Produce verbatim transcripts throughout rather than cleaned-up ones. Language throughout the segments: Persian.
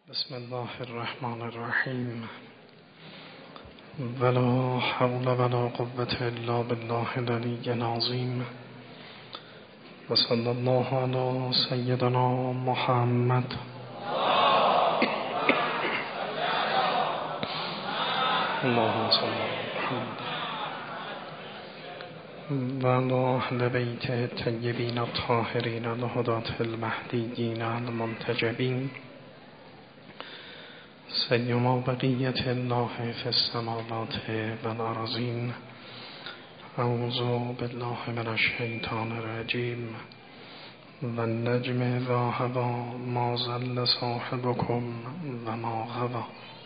بسم الله الرحمن الرحیم ولا حول ولا قوة الا بالله العلی العظیم و صلی الله علی سیدنا محمد اللهم صل علی محمد و علی اهل بیت الطیبین الطاهرین الهداة المهدیین المنتجبین سیما بقیت الله فی السماوات والارضین. اعوذ بالله من الشیطان الرجیم و النجم اذا هوی ما ضل صاحبکم و ما غوی.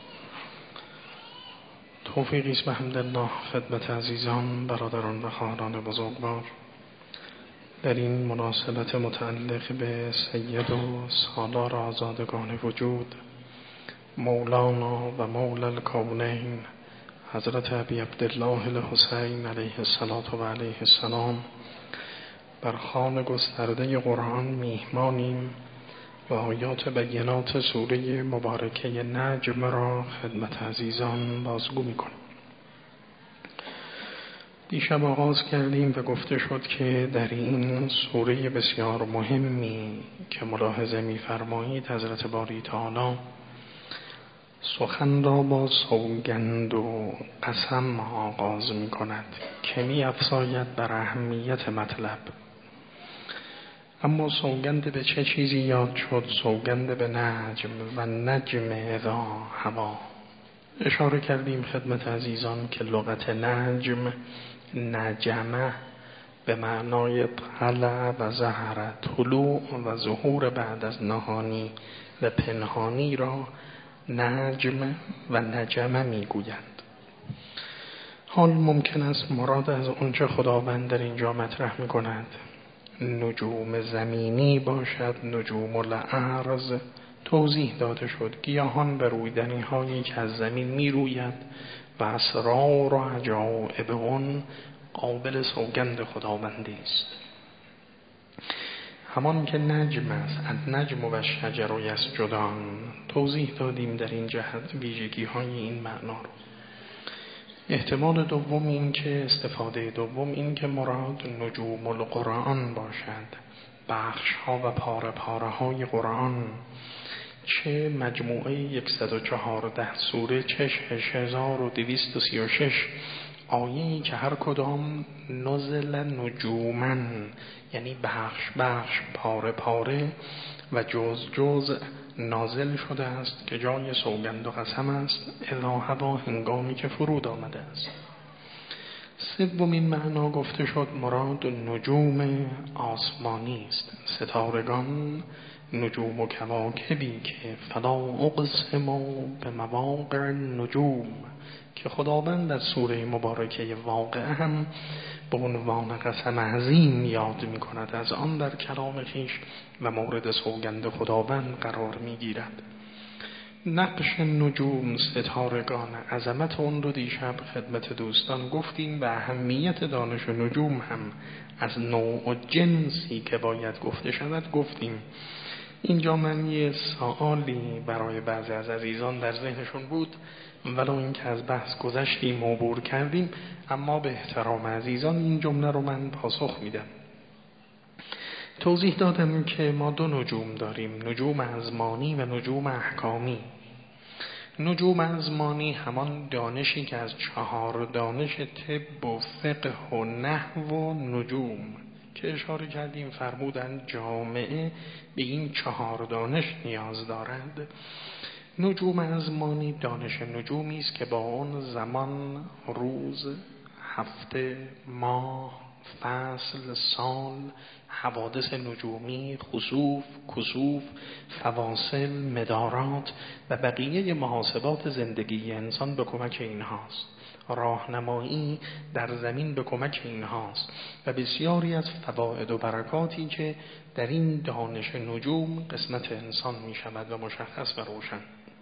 توفیقی است بحمدالله خدمت عزیزان، برادران و خواهران بزرگوار، در این مناسبت متعلق به سید و سالار آزادگان وجود مولانا و مولا الکونین حضرت ابی عبدالله الحسین علیه الصلاة و علیه السلام بر خوان گسترده قرآن میهمانیم و آیات بینات سوره مبارکه نجم را خدمت عزیزان بازگو میکنیم. دیشب آغاز کردیم و گفته شد که در این سوره بسیار مهمی که ملاحظه می‌فرمایید حضرت باری تعالی سخن را با سوگند و قسم آغاز می کند که می افزاید بر اهمیت مطلب. اما سوگند به چه چیزی یاد شد؟ سوگند به نجم و نجم اذا هوا. اشاره کردیم خدمت عزیزان که لغت نجم نجمه به معنای طلع و ظهر، طلوع و ظهور بعد از نهانی و پنهانی را نجم و نجمه میگویند. حال ممکن است مراد از اونچه خداوند در اینجا مطرح میکند نجوم زمینی باشد، نجوم الارض. توضیح داده شد گیاهان و رویدنی هایی که از زمین میروید و اسرار و عجائب اون قابل سوگند خداوندی است. همان که نجم است، النجم و شجر یسجدان. توضیح دادیم در این جهت ویژگی های این معنا رو. احتمال دوم این که استفاده دوم این که مراد نجوم القرآن باشد، بخش ها و پاره پاره های قرآن، چه مجموعه صد و چهارده سوره، چه شش هزار و دویست و سی و شش آیه‌ای که هر کدام نزل نجومن، یعنی بخش بخش، پاره پاره و جز جز نازل شده است که جای سوگند و قسم است اذا هوا، هنگامی که فرود آمده است. سومین معنا گفته شد مراد نجوم آسمانی است، ستارگان، نجوم و کواکبی که فلا اقسم به مواقع النجوم که خداوند در سوره مبارکه واقعه هم به عنوان قسم عظیم یاد می کند، از آن در کلام خویش و مورد سوگند خداوند قرار می گیرد. نقش نجوم، ستارگان، عظمت اون رو دیشب خدمت دوستان گفتیم و اهمیت دانش نجوم هم از نوع و جنسی که باید گفته شود گفتیم. اینجا من یه سوالی برای بعضی از عزیزان در ذهنشون بود، ولو این که از بحث گذشتیم و عبور کردیم، اما به احترام عزیزان این جمله رو من پاسخ میدم. توضیح دادم که ما دو نجوم داریم، نجوم ازمانی و نجوم احکامی. نجوم ازمانی همان دانشی که از چهار دانش طب و فقه و نحو و نجوم که اشاره کردیم فرمودند جامعه به این چهار دانش نیاز دارد. نجوم ازمانی دانش نجومی است که با اون زمان، روز، هفته، ماه، فصل، سال، حوادث نجومی، خسوف، کسوف، فواصل، مدارات و بقیه محاسبات زندگی انسان به کمک اینهاست. راهنمایی در زمین به کمک اینهاست و بسیاری از فواید و برکاتی که در این دانش نجوم قسمت انسان می شود و مشخص و روشن.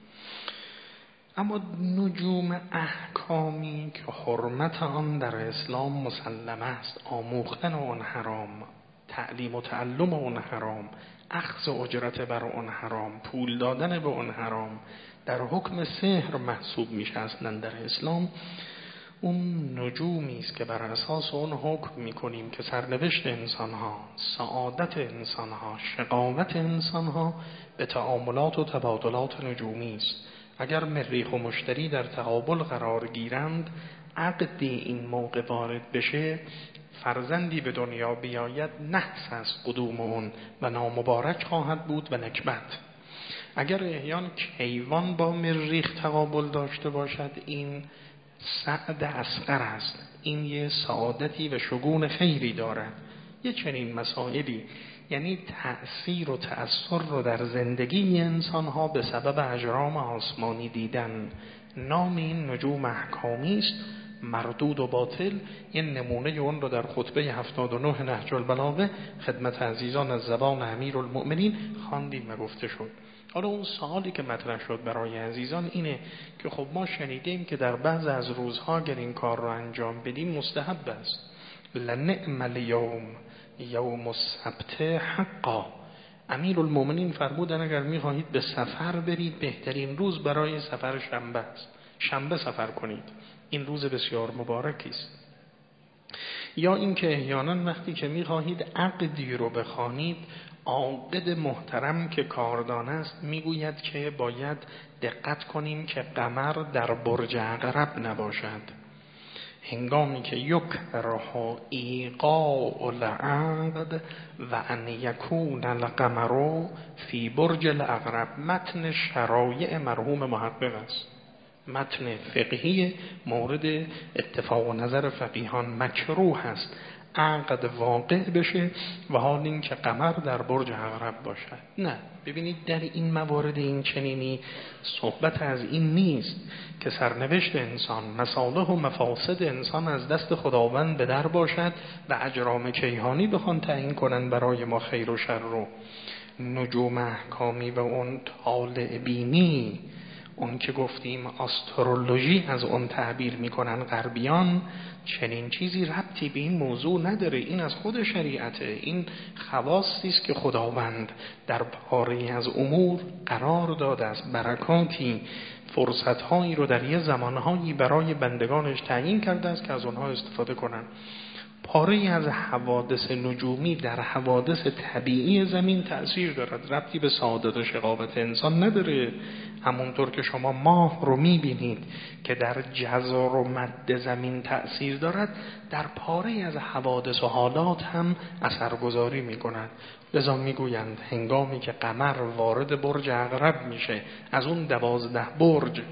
اما نجوم احکامی که حرمت آن در اسلام مسلم است، آموختن آن حرام، تعلیم و تعلم آن حرام، اخذ اجرت بر اون حرام، پول دادن به اون حرام در حکم سحر محسوب میشه اصلا در اسلام. اون نجومی است که بر اساس اون حکم میکنیم که سرنوشت انسانها، سعادت انسانها، شقاوت انسانها به تعاملات و تبادلات نجومی است. اگر مریخ و مشتری در تقابل قرار گیرند، عقد این موقع وارد بشه، فرزندی به دنیا بیاید، نحس از قدوم اون و نامبارک خواهد بود و نکبت. اگر احیان کیوان با مریخ تقابل داشته باشد، این سعد اصغر است، این یه سعادتی و شگون خیری دارد. یه چنین مسائلی، یعنی تأثیر و تأثیر رو در زندگی انسان ها به سبب اجرام آسمانی دیدن، نام این نجوم احکامی است. مردود و باطل، این نمونه اون رو در خطبه هفتاد و نه نهج البلاغه خدمت عزیزان از زبان امیرالمؤمنین خواندیم و گفته شد. حالا اون سوالی که مطرح شد برای عزیزان اینه که خب ما شنیدیم که در بعض از روزها اگر این کار رو انجام بدیم مستحب است. لنعم الیوم یوم السبت حقا. امیرالمؤمنین فرمودن اگر میخواهید به سفر برید، بهترین روز برای سفر شنبه است. شنبه سفر کنید، این روز بسیار مبارکی است. یا اینکه احیانا وقتی که میخواهید عقدی رو بخوانید، عاقد محترم که کاردان است میگوید که باید دقت کنیم که قمر در برج عقرب نباشد. هنگامی که یکره ایقاع العقد و ان یکون القمر فی برج العقرب. متن شرایع مرحوم محقق است، متن فقهی مورد اتفاق و نظر فقیهان. مکروه است عقد واقع بشه و حال این که قمر در برج عقرب باشد. نه، ببینید در این موارد این چنینی صحبت از این نیست که سرنوشت انسان، مصالح و مفاسد انسان از دست خداوند به در باشد و اجرام کیهانی بخوان تعیین کنن برای ما خیر و شر رو. نجوم احکامی و اون طالع بینی، اون که گفتیم آسترولوژی از اون تعبیر میکنن غربیان، چنین چیزی ربطی به این موضوع نداره. این از خود شریعته، این خواصی است که خداوند در پاره از امور قرار داده است. برکاتی، فرصتهایی رو در یه زمانهایی برای بندگانش تعیین کرده است که از اونها استفاده کنن. پاره از حوادث نجومی در حوادث طبیعی زمین تأثیر دارد، ربطی به سعادت و شقاوت انسان نداره. همونطور که شما ماه رو میبینید که در جزر و مد زمین تأثیر دارد، در پاره از حوادث و حالات هم اثرگذاری میکند. لذا میگویند هنگامی که قمر وارد برج عقرب میشه، از اون دوازده برج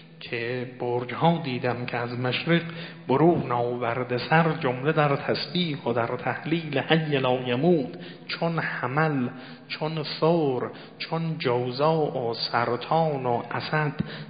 که برج ها دیدم که از مشرق برون آورده سر، جمله در تسبیح و در تهلیل حی لا یموت، چون حمل، چون ثور، چون جوزا و سرطان و اسد،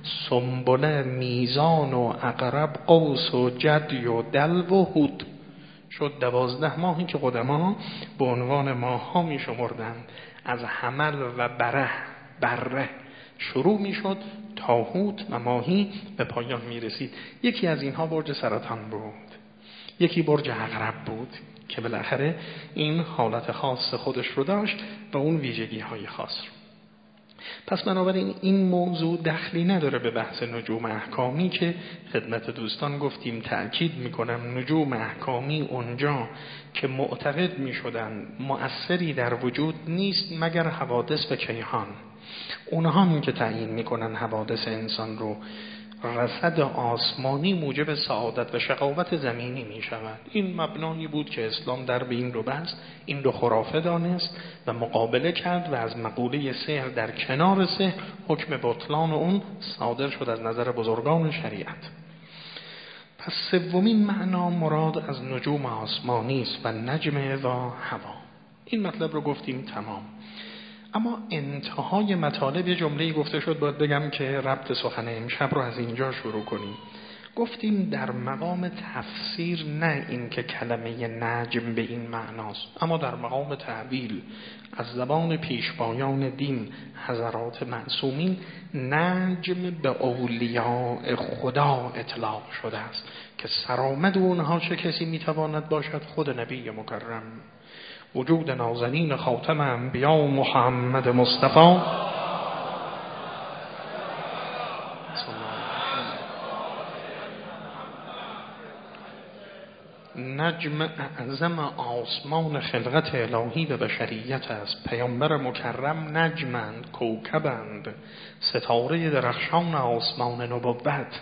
سنبله، میزان و عقرب، قوس و جدی و دلو و هود. شد دوازده ماهی که قدما به عنوان ماه ها می شمردند. از حمل و بره بره شروع می شد تا هوت و ماهی به پایان می رسید. یکی از اینها برج سرطان بود، یکی برج عقرب بود که بالاخره این حالت خاص خودش رو داشت و اون ویژگی های خاص رو. پس بنابراین این موضوع دخلی نداره به بحث نجوم احکامی که خدمت دوستان گفتیم. تأکید میکنم نجوم احکامی اونجا که معتقد میشدن مؤثری در وجود نیست مگر حوادث و کیهان. اونها هم که تعیین میکنن حوادث انسان رو. رصد آسمانی موجب سعادت و شقاوت زمینی می شود. این مبنایی بود که اسلام در به این رو بست، این رو خرافه دانست و مقابله کرد و از مقوله سحر در کنار سحر حکم بطلان اون صادر شد از نظر بزرگان شریعت. پس سومین معنا مراد از نجوم آسمانی است و نجم و هوا. این مطلب رو گفتیم تمام. اما انتهای مطالب یه جمله‌ای گفته شد، باید بگم که ربط سخن امشب رو از اینجا شروع کنیم. گفتیم در مقام تفسیر نه این که کلمه نجم به این معناست، اما در مقام تعبیل از زبان پیشوایان دین حضرات معصومین نجم به اولیاء خدا اطلاق شده است که سرآمد اونها چه کسی میتواند باشد؟ خود نبی مکرم. وجود نازنین خاتم انبیا محمد مصطفی نجم اعظم آسمان خلقت الهی و بشریت است. پیامبر مکرم نجمند، کوکبند، ستاره درخشان آسمان نبوت.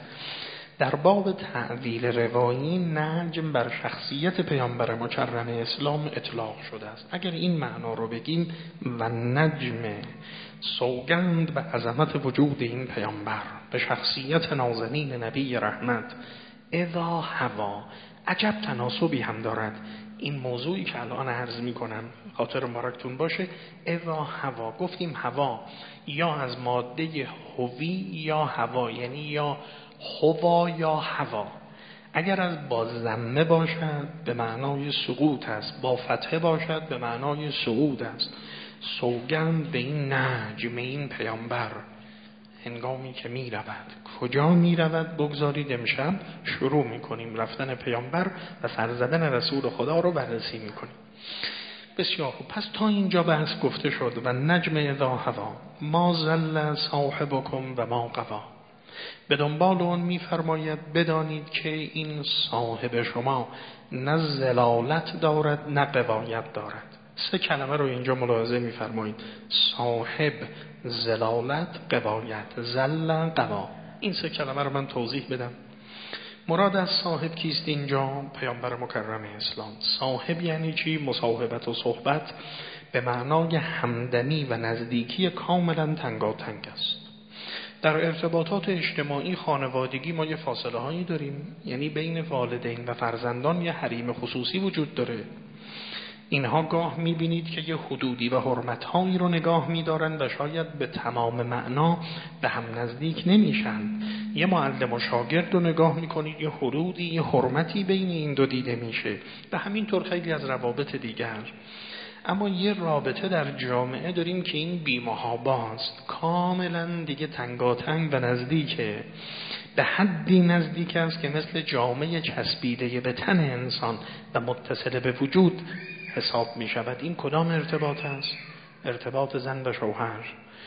در باب تعویل روایی نجم بر شخصیت پیامبر مکرم اسلام اطلاق شده است. اگر این معنا رو بگیم و نجم، سوگند به عظمت وجود این پیامبر، به شخصیت نازنین نبی رحمت، اذا هوا، عجب تناسبی هم دارد این موضوعی که الان عرض می کنم، خاطر مبارکتون باشه. اذا هوا، گفتیم هوا یا از ماده هوی یا هوا، یعنی یا هوا یا هوا. اگر از با ضمه باشد به معنای سقوط است، با فتحه باشد به معنای صعود است. سوگند به این نجم، این پیامبر، هنگامی که می رود. کجا می رود؟ بگذارید امشب شروع می کنیم رفتن پیامبر و سرزدن رسول خدا رو بررسی می کنیم. بسیار خوب. پس تا اینجا بحث گفته شد و نجم اذا هوا ما ضل صاحبکم و ما غوا. به دنبال اون می فرماید بدانید که این صاحب شما نه ضلالت دارد نه غوایت دارد. سه کلمه رو اینجا ملاحظه می فرمایید: صاحب، ضلالت، غوایت، ضل، غوا. این سه کلمه رو من توضیح بدم. مراد از صاحب کیست اینجا؟ پیامبر مکرم اسلام. صاحب یعنی چی؟ مصاحبت و صحبت به معنای همدمی و نزدیکی کاملا تنگاتنگ است. در ارتباطات اجتماعی خانوادگی ما یه فاصله هایی داریم، یعنی بین والدین و فرزندان یه حریم خصوصی وجود داره. اینها گاه میبینید که یه حدودی و حرمتهایی رو نگاه میدارن و شاید به تمام معنا به هم نزدیک نمیشن. یه معلم و شاگرد رو نگاه میکنید، یه حدودی، یه حرمتی بین این دو دیده میشه. و همینطور خیلی از روابط دیگر. اما یه رابطه در جامعه داریم که این بی‌محاباست، کاملا دیگه تنگاتنگ و نزدیکه، به حدی نزدیک است که مثل جامعه چسبیده به تن انسان و متصل به وجود حساب می شود. این کدام ارتباط است؟ ارتباط زن و شوهر.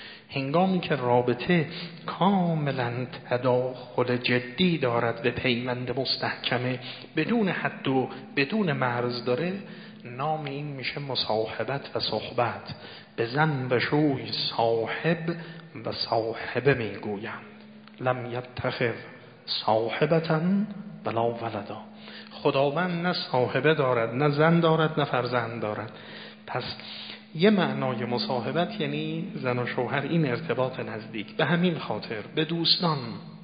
هنگامی که رابطه کاملا تداخل جدی دارد به پیوند مستحکمه، بدون حد و بدون مرز داره، نام این میشه مصاحبت و صحبت. به زن و شوی صاحب و صاحبه میگویم. لم یتخذ صاحبتا ولا ولدا. خداوند نه صاحبه دارد، نه زن دارد، نه فرزند دارد. پس یه معنای مصاحبت یعنی زن و شوهر، این ارتباط نزدیک. به همین خاطر به دوستان،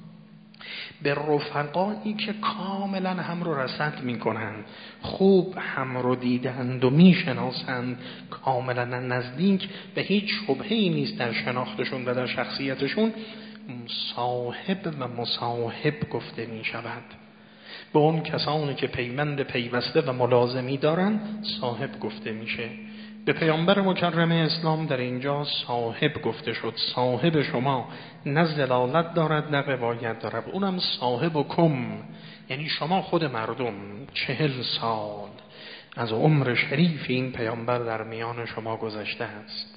به رفقایی که کاملا هم رو رصد میکنند، خوب هم رو دیدند و میشناسند، کاملا نزدیک، به هیچ شبهه‌ای نیست در شناختشون و در شخصیتشون، صاحب و مصاحب گفته میشود. به اون کسانی که پیوند پیوسته و ملازمی دارند صاحب گفته میشه. به پیامبر مکرم اسلام در اینجا صاحب گفته شد. صاحب شما نه ضلالت دارد نه غوایت دارد. اونم صاحب و کم، یعنی شما خود مردم. چهل سال از عمر شریف این پیامبر در میان شما گذشته است.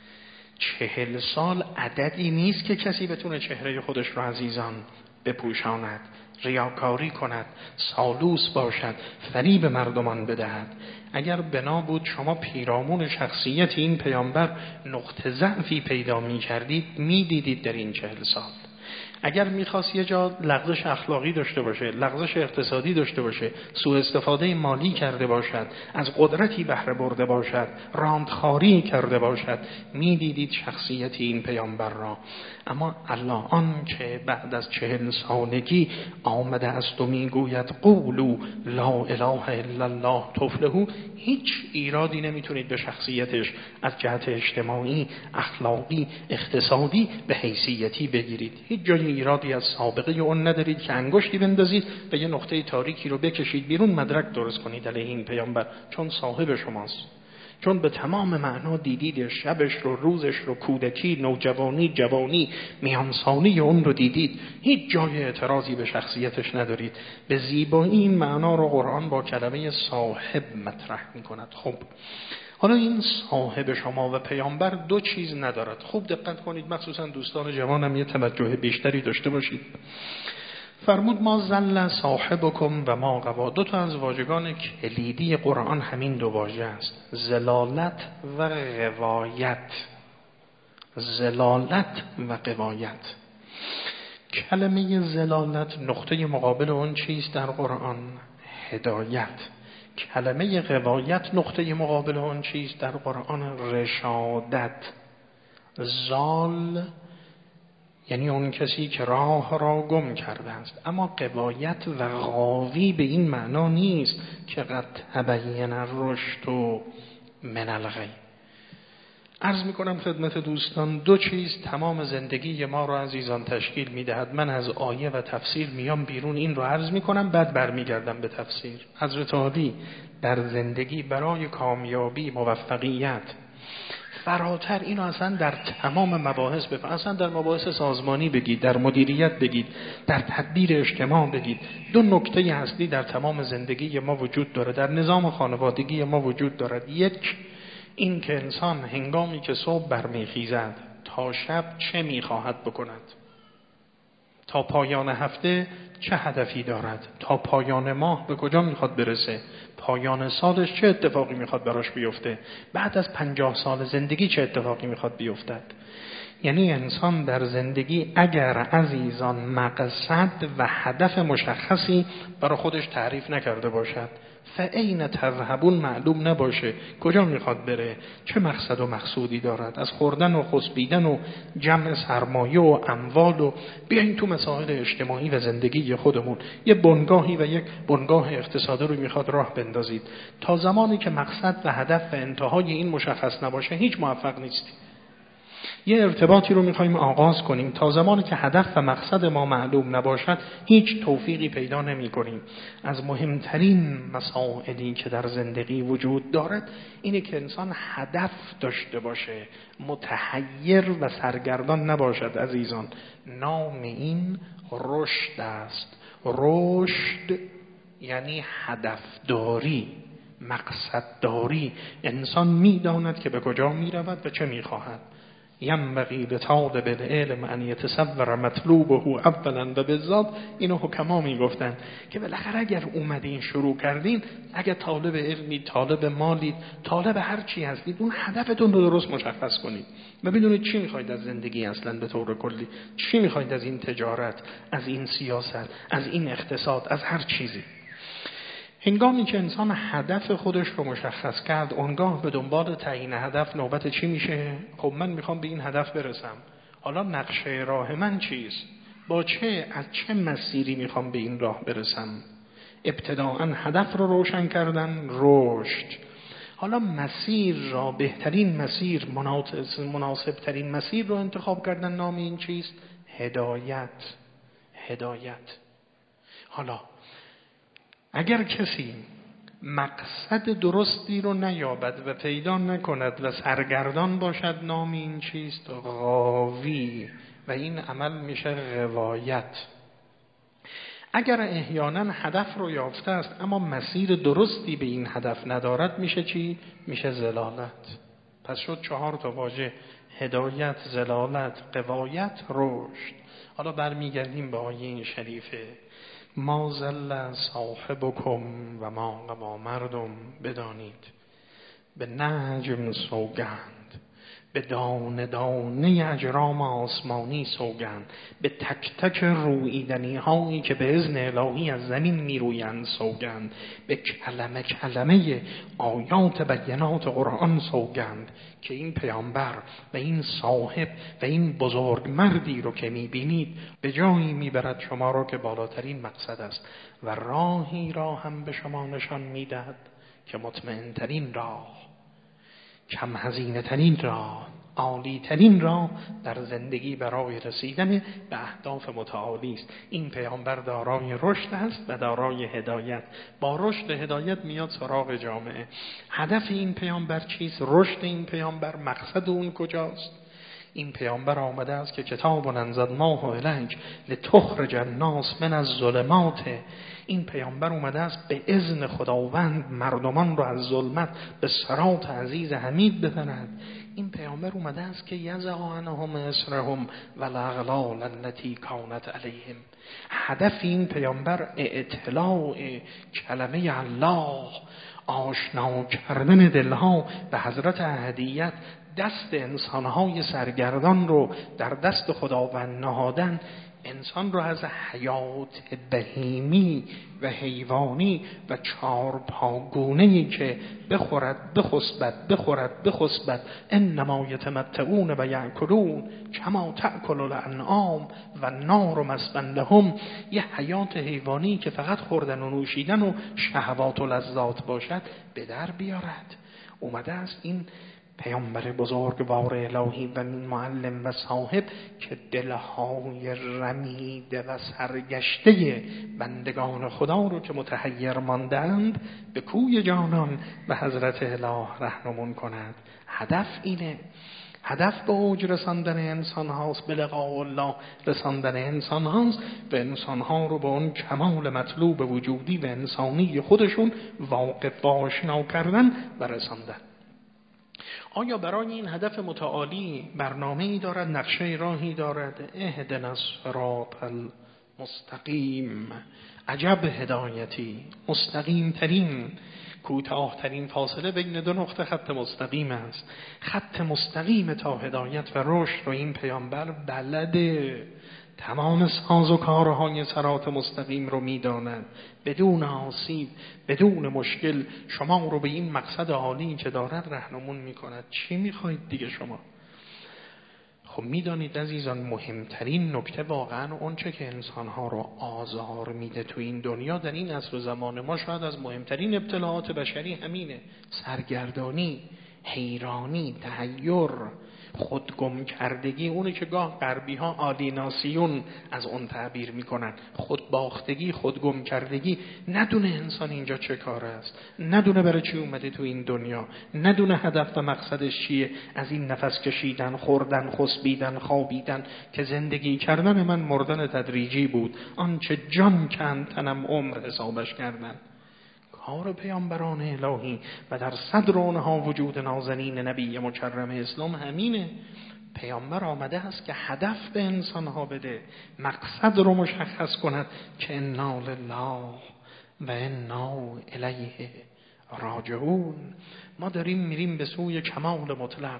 چهل سال عددی نیست که کسی بتونه چهره خودش رو عزیزان بپوشاند، ریاکاری کند، سالوس باشد، فریب مردمان بدهد. اگر بنا بود شما پیرامون شخصیت این پیامبر نقطه ضعفی پیدا می کردید، می دیدید در این چهل سال. اگر میخواست یه جا لغزش اخلاقی داشته باشه، لغزش اقتصادی داشته باشه، سوء استفاده مالی کرده باشد، از قدرتی بهره برده باشد، راندخاری کرده باشد، میدیدید شخصیت این پیامبر را. اما الان که بعد از چهل سالگی آمده است و میگوید قولوا لا اله الا الله تفلحوا، هیچ ایرادی نمیتونید به شخصیتش از جهت اجتماعی، اخلاقی، اقتصادی به حیثیتی بگیرید. هیچ جای ایرادی از سابقه اون ندارید که انگشتی بندازید و یه نقطه تاریکی رو بکشید بیرون، مدرک درست کنید علیه این پیامبر، چون صاحب شماست، چون به تمام معنا دیدید شبش رو، روزش رو، کودکی، نوجوانی، جوانی، میانسانی اون رو دیدید. هیچ جای اعتراضی به شخصیتش ندارید. به زیبایی این معنا رو قرآن با کلمه صاحب مطرح می کند. خب حالا این صاحب شما و پیامبر دو چیز ندارد. خوب دقت کنید، مخصوصا دوستان جوانم یه توجه بیشتری داشته باشید. فرمود ما زل صاحبکم و ما غوا. دو تا از واژگان کلیدی قرآن همین دو واژه است، زلالت و غوایت. زلالت و غوایت. کلمه زلالت نقطه مقابل اون چیست در قرآن؟ هدایت. کلمه غوایت نقطه مقابل اون چیست در قرآن؟ رشادت. زال یعنی اون کسی که راه را گم کرده است. اما غوایت و غاوی به این معنا نیست که قد تبین الرشد من الغی. عرض میکنم خدمت دوستان دو چیز تمام زندگی ما را عزیزان تشکیل میدهد. من از آیه و تفسیر میام بیرون، این رو عرض میکنم، بعد برمیگردم به تفسیر. حضرت عالی در زندگی برای کامیابی، موفقیت، فراتر اینو اصلا در تمام مباحث بفرمایید. اصلا در مباحث سازمانی بگید، در مدیریت بگید، در تدبیر اجتماع بگید. دو نکته اصلی در تمام زندگی ما وجود داره، در نظام خانوادگی ما وجود دارد. یک، این که انسان هنگامی که صبح برمیخیزد تا شب چه میخواهد بکند، تا پایان هفته چه هدفی دارد، تا پایان ماه به کجا میخواد برسه، پایان سالش چه اتفاقی میخواد براش بیفته، بعد از پنجاه سال زندگی چه اتفاقی میخواد بیفتد. یعنی انسان در زندگی اگر عزیزان مقصد و هدف مشخصی برای خودش تعریف نکرده باشد، فأین تذهبون معلوم نباشه کجا میخواد بره، چه مقصد و مقصودی دارد، از خوردن و خسبیدن و جمع سرمایه و اموال و بیاین تو مسائل اجتماعی و زندگی خودمون یه بنگاهی و یک بنگاه اقتصادی رو میخواد راه بندازید. تا زمانی که مقصد و هدف و انتهای این مشخص نباشه هیچ موفق نیستی. یه ارتباطی رو میخوایم آغاز کنیم، تا زمانی که هدف و مقصد ما معلوم نباشد هیچ توفیقی پیدا نمی کنیم. از مهمترین مسائلی که در زندگی وجود دارد اینه که انسان هدف داشته باشه، متحیر و سرگردان نباشد. عزیزان نام این رشد است. رشد یعنی هدفداری، مقصدداری. انسان میداند که به کجا میرود و چه میخواهد. ینبغی لطالب العلم ان یتصور مطلوبه اولا و بالذات. اینو حکما میگفتن که بالاخره اگر اومدین شروع کردین، اگر طالب علمی، طالب مالی، طالب هر چی هستید، اون هدفتون رو درست مشخص کنید و بدونید چی میخواید از زندگی اصلا به طور کلی، چی میخواید از این تجارت، از این سیاست، از این اقتصاد، از هر چیزی. هنگامی که انسان هدف خودش رو مشخص کرد، اونگاه به دنبال تعیین هدف نوبت چی میشه؟ خب من میخوام به این هدف برسم، حالا نقشه راه من چیست؟ با چه، از چه مسیری میخوام به این راه برسم؟ ابتداءً هدف رو روشن کردن، رشد. حالا مسیر را، بهترین مسیر، مناسب ترین مسیر رو انتخاب کردن، نام این چیست؟ هدایت. هدایت. حالا اگر کسی مقصد درستی رو نیابد و پیدا نکند و سرگردان باشد، نام این چیست؟ غاوی. و این عمل میشه غوایت. اگر احیانا هدف رو یافته است اما مسیر درستی به این هدف ندارد، میشه چی؟ میشه زلالت. پس شد چهار تا واژه: هدایت، زلالت، غوایت، رشد. حالا برمیگردیم به آیه این شریفه: ما زل صاحبکم و ما غوا. مردم بدانید، به نجم سوگند، به دانه دانه اجرام آسمانی سوگند، به تک تک رویدنی هایی که به اذن الهی از زمین می رویند سوگند، به کلمه کلمه آیات بینات قرآن سوگند که این پیامبر و این صاحب و این بزرگ مردی رو که می بینید به جایی می برد شما را که بالاترین مقصد است و راهی را هم به شما نشان می دهد که مطمئن ترین راه، کم هزینه ترین راه، عالی ترین راه در زندگی برای رسیدن به اهداف متعالی است. این پیامبر دارای رشد است و دارای هدایت. با رشد هدایت میاد سراغ جامعه. هدف این پیامبر چیست؟ رشد این پیامبر، مقصد اون کجاست؟ این پیامبر آمده است که کتاب انزلناه الیک لتخرج الناس من الظلمات. این پیامبر اومده است به اذن خداوند مردمان رو از ظلمت به صراط عزیز حمید ببرد. این پیامبر اومده است که یضع عنهم اسرهم و الاغلال التي کانت علیهم. هدف این پیامبر اطلاع کلمه الله، آشنا کردن دلها به حضرت احدیت، دست انسانهای سرگردان رو در دست خداوند نهادن، انسان رو از حیات بهیمی و حیوانی و چارپاگونه‌ای که بخورد بخسبد بخورد بخسبد انما یتمتعون و یأکلون کما تأکل الانعام و النار مثوی لهم، یه حیات حیوانی که فقط خوردن و نوشیدن و شهوات و لذات باشد به در بیارد. اومده است این پیامبر بزرگوار الهی و معلم و صاحب که دلهای رمیده و سرگشته بندگان خدا رو که متحیر ماندند به کوی جانان به حضرت اله رهنمون کند. هدف اینه، هدف به اوج رساندن انسان هاست، به لقاء الله رساندن انسان هاست و انسان ها رو به اون کمال مطلوب وجودی و انسانی خودشون واقف و آشنا کردن و رساندن. آیا برای این هدف متعالی برنامه‌ای دارد، نقشه راهی دارد؟ اهدنا الصراط المستقیم. عجب هدایتی، مستقیم ترین، کوتاه ترین فاصله بین دو نقطه خط مستقیم است. خط مستقیم تا هدایت و رشد رو این پیامبر بلده، تمام ساز و کارهای صراط مستقیم رو میداند، بدون آسیب بدون مشکل شما رو به این مقصد عالی که دارد رهنمون میکند. چی میخواید دیگه شما؟ خب میدانید عزیزان مهمترین نکته واقعا اون چه که انسانها رو آزار میده تو این دنیا در این عصر و زمان ما، شاید از مهمترین ابتلاعات بشری همینه: سرگردانی، حیرانی، تحیر، خودگم کردگی. اونه که گاه غربی ها آلیناسیون از اون تعبیر میکنن، خودباختگی، خودگم کردگی. ندونه انسان اینجا چه کار است، ندونه برای چی اومده تو این دنیا، ندونه هدف و مقصدش چیه. از این نفس کشیدن، خوردن، خسبیدن، خوابیدن که زندگی کردن من مردن تدریجی بود، آنچه جان کند تنم عمر حسابش کردن. کار پیامبران الهی و در صدر اونها وجود نازنین نبی مکرم اسلام همینه. پیامبر آمده است که هدف به انسانها بده، مقصد رو مشخص کند که انا لله و انا الیه راجعون. ما داریم میریم به سوی کمال مطلق،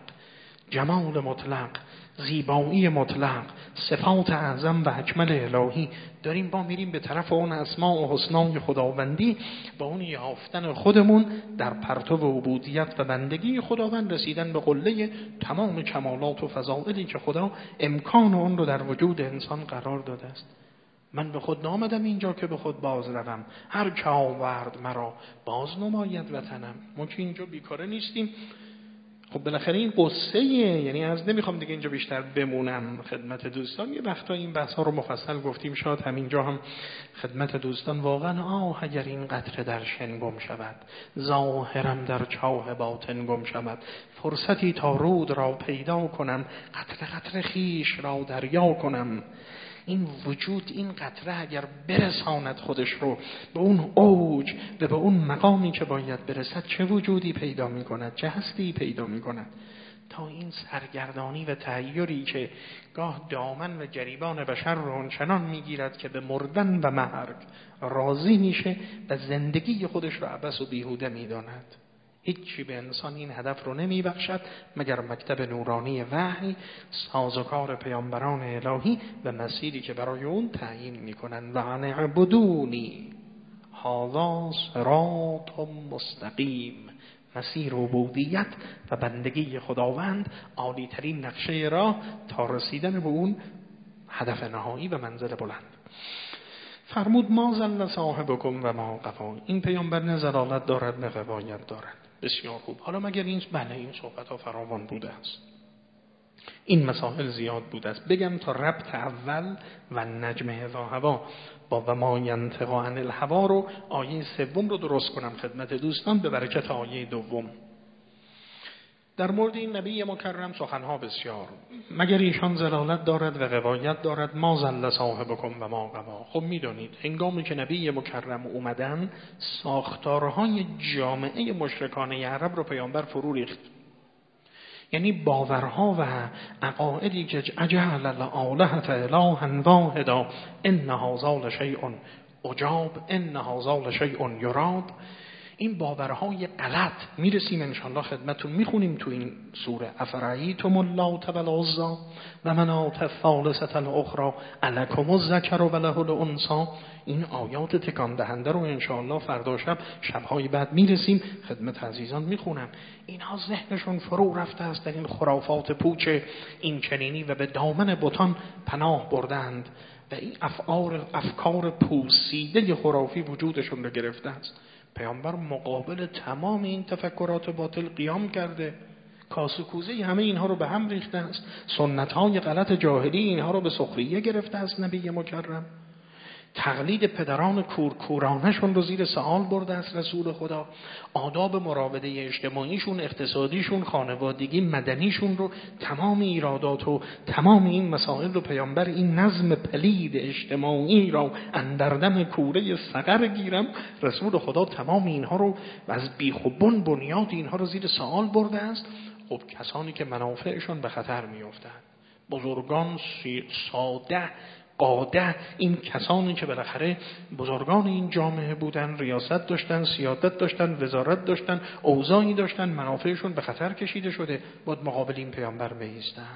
جمال مطلق، زیبایی مطلق، صفات اعظم و اکمل الهی. داریم با میریم به طرف اون اسماء و حسنای خداوندی، با اون یافتن خودمون در پرتو عبودیت و بندگی خداوند، رسیدن به قله تمام کمالات و فضائلی که خدا امکان اون رو در وجود انسان قرار داده است. من به خود نامدم اینجا که به خود باز روم، هر که آورد مرا باز نماید وطنم. ما که اینجا بیکاره نیستیم. خب بالاخره این قصه، یعنی از نمیخوام دیگه اینجا بیشتر بمونم خدمت دوستان، یه وقتا این بحث ها رو مفصل گفتیم، شاید همینجا هم خدمت دوستان واقعا آه اگر این قطره در شن گم شود، ظاهرم در چاه باطن گم شود، فرصتی تا رود را پیدا کنم، قطره قطره خیش را دریا کنم. این وجود، این قطره اگر برساند خودش رو به اون اوج و به اون مقامی که باید برسد، چه وجودی پیدا می کند، چه هستی پیدا می کند. تا این سرگردانی و تحیری که گاه دامن و گریبان بشر رو چنان می گیرد که به مردن و مرگ راضی میشه و زندگی خودش رو عبث و بیهوده می داند. هیچی به انسان این هدف رو نمی بخشد مگر مکتب نورانی وحی، سازوکار پیامبران الهی و مسیری که برای اون تعیین می کنند. و ان اعبدونی هذا صراط مستقیم. مسیر عبودیت و بندگی خداوند عالی ترین نقشه راه تا رسیدن به اون هدف نهایی و منزل بلند. فرمود ما ظل صاحبکم و ما غوا. این پیامبر نه ضلالت دارد نه غوایت دارد. بسیار خوب. حالا مگر این بله این صحبت ها فراوان بوده است، این مسائل زیاد بوده است. بگم تا ربط اول و نجم اذا هوا با و ما ینطق عن الهوا رو، آیه سوم رو درست کنم خدمت دوستان به برکت آیه دوم. در مورد این نبی مکرم سخنها بسیار، مگر ایشان زلالت دارد و قوایت دارد، ما زل صاحبکم و ما غوا. خب میدونید هنگامی که نبی مکرم اومدن، ساختارهای جامعه مشرکانه عرب رو پیامبر فرو ریخت. یعنی باورها و عقائدی که اجعل الآلهة الها واحدا ان هذا لشیء عجاب ان هذا لشیء یراب، این باورهای غلط میرسیم انشاءالله خدمتون میخونیم تو این سوره. افرایتم اللات و العزی و مناة الثالثة الاخری الکم الذکر و له الانثی. این آیات تکان دهنده رو انشاءالله فردا شب شبهای بعد میرسیم خدمت عزیزان میخونم. اینها ذهنشون فرو رفته است در این خرافات پوچ این چنینی و به دامن بتان پناه بردند و این افکار افکار پوسیده خرافی وجودشون رو گرفته است. پیامبر مقابل تمام این تفکرات باطل قیام کرده، کاسه کوزه همه اینها رو به هم ریخته است، سنت‌های غلط جاهلی اینها رو به سخریه گرفته است. نبی مکرم تقلید پدران کورکورانشون رو زیر سوال برده است. رسول خدا آداب مراوده اجتماعیشون، اقتصادیشون، خانوادگی، مدنیشون رو، تمام ایرادات و تمام این مسائل رو پیامبر این نظم پلید اجتماعی را اندردم کوره سقر گیرم، رسول خدا تمام اینها رو از بیخ و بن بنیاد اینها رو زیر سوال برده است. خب کسانی که منافعشون به خطر میافتند، بزرگان ساده قاده، این کسانی که بالاخره بزرگان این جامعه بودن، ریاست داشتن، سیادت داشتن، وزارت داشتن، اوضاعی داشتن، منافعشون به خطر کشیده شده، باید مقابل این پیامبر بایستن.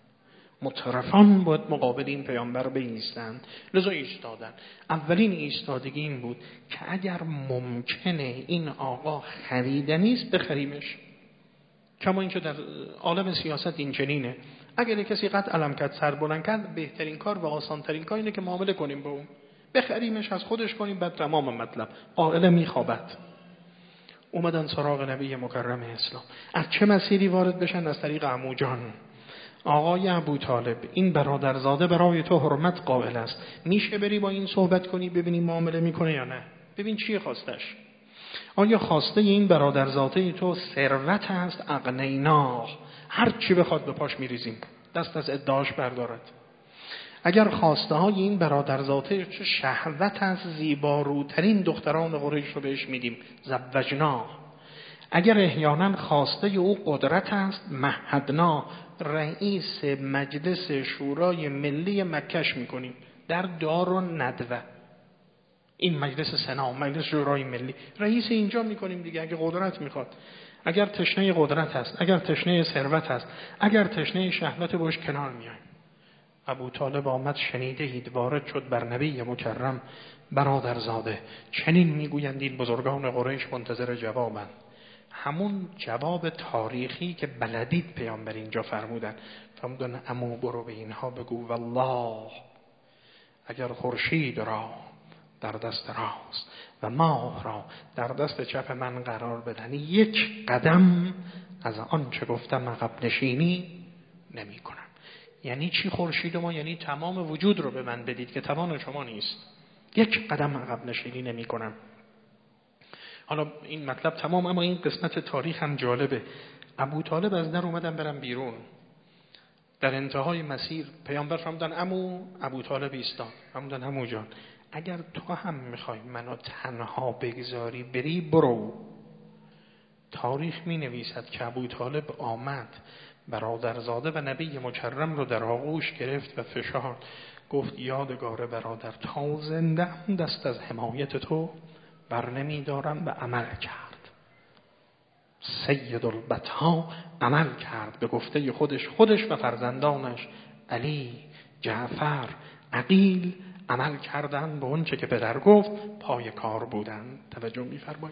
مترفان باید مقابل این پیامبر بایستن، لذا ایستادن. اولین ایستادگی این بود که اگر ممکنه این آقا خریدنی است بخریمش. کما اینکه در عالم سیاست این چنینه، اگر کسی قد علم کرد سر بلند کرد، بهترین کار و آسانترین کار اینه که معامله کنیم با اون، بخریمش، از خودش کنیم، بعد تمام مطلب. قائله میخوابد. اومدن سراغ نبی مکرم اسلام. از چه مسیری وارد بشن؟ از طریق عمو جان. آقای ابوطالب، این برادرزاده برای تو حرمت قائل است، میشه بری با این صحبت کنی ببینی معامله میکنه یا نه؟ ببین چی خواستش. آیا خواسته این برادرزاده تو ثروت است؟ اغنیناه، هر چی بخواد به پاش میریزیم، دست از ادعاش بردارد. اگر خواسته های این برادرزاده چه شهوت از زیباروترین دختران قریش رو بهش میدیم، زوجنا. اگر احیانا خواسته او قدرت است، مهدنا، رئیس مجلس شورای ملی مکش میکنیم در دار و ندوه. این مجلس سنا، مجلس شورای ملی، رئیس اینجا میکنیم دیگه. اگه قدرت میخواد، اگر تشنه قدرت هست، اگر تشنه ثروت هست، اگر تشنه شهوت، باش کنار میایم. ابوطالب آمد، شنیده اید، وارد شد بر نبی مکرم، برادرزاده چنین میگویند این بزرگان قریش منتظر جوابند. همون جواب تاریخی که بلدید پیامبر اینجا فرمودن. فرمودن عمو برو به اینها بگو والله اگر خورشید را در دست راست و ماه را در دست چپ من قرار بدن، یک قدم از آن چه گفتم عقب نشینی نمی کنم. یعنی چی خورشید ما؟ یعنی تمام وجود رو به من بدید که توان شما نیست، یک قدم عقب نشینی نمی کنم. حالا این مطلب تمام، اما این قسمت تاریخ هم جالبه. ابوطالب از در اومدن برن بیرون، در انتهای مسیر پیامبر فرمودن عمو، ابوطالب ایستاد، فرمودن عمو جان اگر تو هم میخوای منو تنها بگذاری بری برو. تاریخ می نویسد که ابوطالب آمد، برادرزاده و نبی مکرم رو در آغوش گرفت و فشار، گفت یادگار برادر، تا زنده دست از حمایت تو بر نمی دارم و عمل کرد. سید البطحا عمل کرد به گفته خودش، خودش و فرزندانش علی، جعفر، عقیل عمل کردن به اون چه که پدر گفت، پای کار بودن. توجه می‌فرمایید.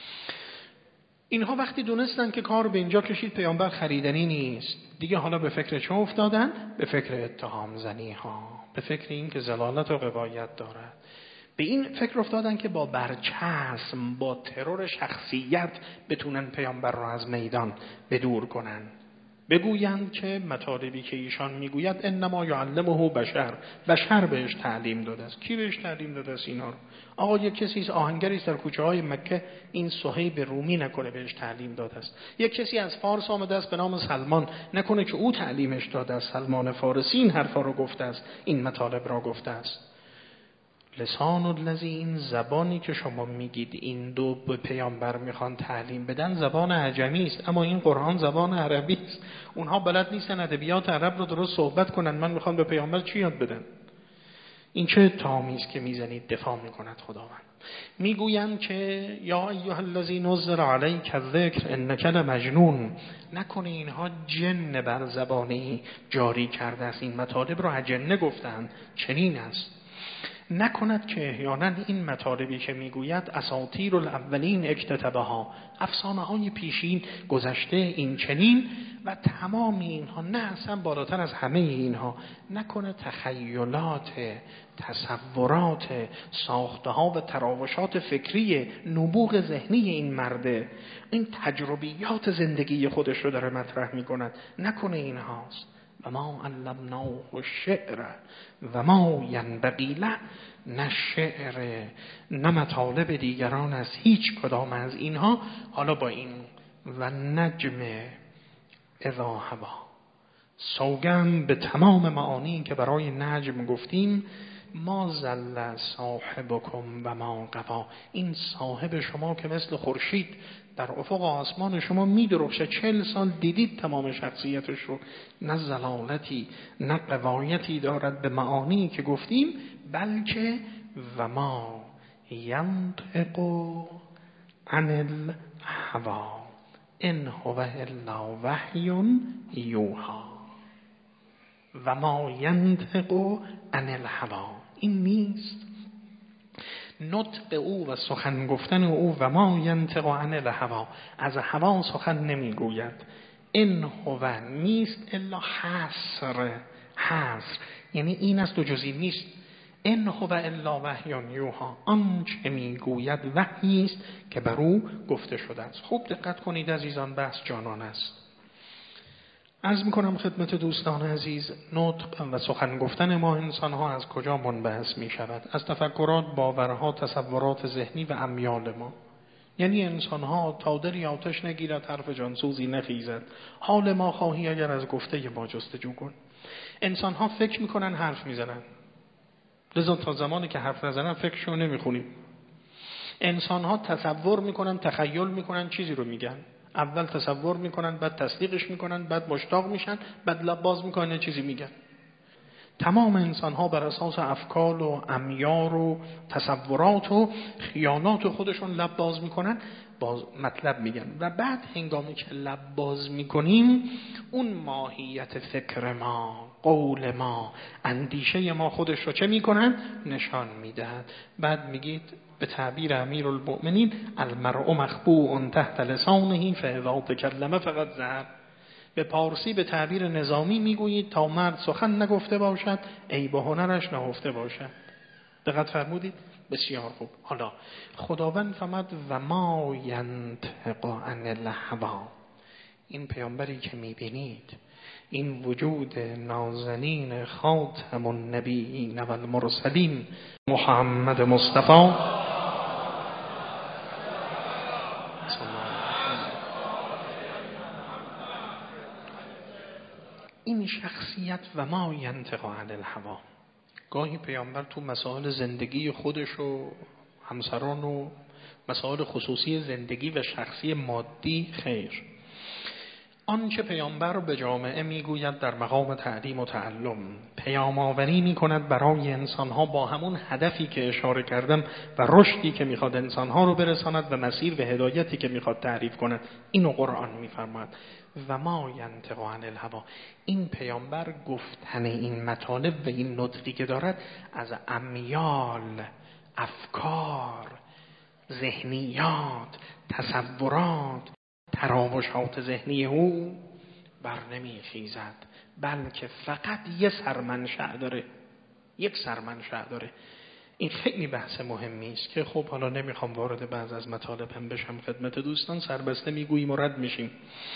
اینها وقتی دونستن که کار به اینجا کشید، پیامبر خریدنی نیست دیگه، حالا به فکر چه افتادن؟ به فکر اتهام زنی ها، به فکر این که ضلالت و غوایت دارد. به این فکر افتادن که با برچسب، با ترور شخصیت بتونن پیامبر را از میدان بدور کنن. بگویند که مطالبی که ایشان میگوید انما یعلمه بشر، بشر بهش تعلیم داده است. کی بهش تعلیم داده است اینا رو؟ آقا یک کسی است، آهنگری است در کوچه های مکه، این صهیب رومی نکنه بهش تعلیم داده است. یک کسی از فارس آمده است به نام سلمان، نکنه که او تعلیمش داده است. سلمان فارسی این حرفا رو گفته است، این مطالب را گفته است. لسان الذی، این زبانی که شما میگید این دو به پیامبر میخوان تعلیم بدن زبان عجمی است، اما این قرآن زبان عربی است. اونها بلد نیستن ادبیات عرب رو درست صحبت کنن. من میخوام به پیامبر چی یاد بدن؟ این چه اتهامی است که میزنید دفاع میکند خداوند؟ میگویند که یا ایها الذی نزل علیک الذکر انک لمجنون، نکنه اینها جن بر زبانی جاری کرده است، این مطالب رو اجنه گفتند، چنین است. نکند که احیانا این مطالبی که میگوید اساطیر الاولین اکتتبها، افسانه های پیشین گذشته این چنین و تمام اینها، نه اصلا بالاتر از همه اینها، نکنه تخیلات، تصورات، ساخته ها و تراوشات فکری نبوغ ذهنی این مرده، این تجربیات زندگی خودش رو داره مطرح میکند، نکنه اینهاست. و ما علمناه الشعر و ما ینبغی له، نه شعر نه مطالب دیگران از هیچ کدام از اینها. حالا با این و نجم اذا هوا، سوگند به تمام معانی که برای نجم گفتیم. ما زل صاحبکم و ما غوا، این صاحب شما که مثل خورشید در افق آسمان شما میدرخشه، چهل سال دیدید تمام شخصیتش رو، نه زلالتی نه قوایتی دارد به معانی که گفتیم، بلکه و ما ینطق عن الهوا ان هو الا وحی یوحی. و ما ینطق عن الهوا، این نیست نطق او و سخن گفتن او. و ما ینطق عن الهوا، از هوا سخن نمیگوید. ان هو، نیست، الا حصر، حصر یعنی این است و جزی نیست. ان هو الا وحی یوحی، آنچه میگوید وحی است که بر او گفته شده است. خوب دقت کنید عزیزان، بحث جانان است. عرض میکنم خدمت دوستان عزیز، نطق و سخن گفتن ما انسان ها از کجا منبعث می شود؟ از تفکرات، باورها، تصورات ذهنی و امیال ما. یعنی انسان ها تا دلی آتش نگیرد، حرف جانسوزی نخیزد، حال ما خواهی اگر از گفته ما جستجو کن. انسان ها فکر میکنن، حرف میزنن، لذا تا زمانی که حرف نزنن فکرشو نمیخونیم. انسان ها تصور میکنن، تخیل میکنن، چیزی رو میگن، اول تصور میکنن، بعد تصدیقش میکنن، بعد مشتاق میشن، بعد لب باز میکنن چیزی میگن. تمام انسان ها بر اساس افکار و امیار و تصورات و خیالات خودشون لب باز میکنن، باز مطلب میگن و بعد هنگامی که لب باز میکنیم اون ماهیت فکر ما، قول ما، اندیشه ما خودش رو چه میکنن؟ نشان میدهد. بعد میگید به تعبیر امیرالمؤمنین المرء مخبوء تحت لسانه فاذا تکلم فقد ظهر. به پارسی به تعبیر نظامی میگویید تا مرد سخن نگفته باشد عیب و هنرش نهفته باشد. دقت فرمودید؟ بسیار خوب. حالا خداوند فرمود و ما ینطق عن الهوا، این پیامبری که میبینید، این وجود نازنین خاتم النبیین و المرسلین محمد مصطفی، این شخصیت و ما ینطق عن الهوا. گاهی پیامبر تو مسائل زندگی خودش و همسران و مسائل خصوصی زندگی و شخصی مادی خیر، آنچه پیامبر به جامعه میگوید در مقام تعلیم و تعلم، پیام آوری میکند برای انسانها با همون هدفی که اشاره کردم و رشدی که میخواد انسانها رو برساند و مسیر و هدایتی که میخواد تعریف کند. اینو قرآن میفرماید و ما ینطق عن الهوا. این پیامبر گفتن این مطالب و این نطقی که دارد از امیال، افکار، ذهنیات، تصورات، تراوشات ذهنی او بر نمی خیزد، بلکه فقط یه سرمنشأ داره، یک سرمنشأ داره. این خیلی بحث مهمی است که خب حالا نمیخوام وارد بعض از مطالب هم بشم، خدمت دوستان سربسته میگوییم و رد میشیم.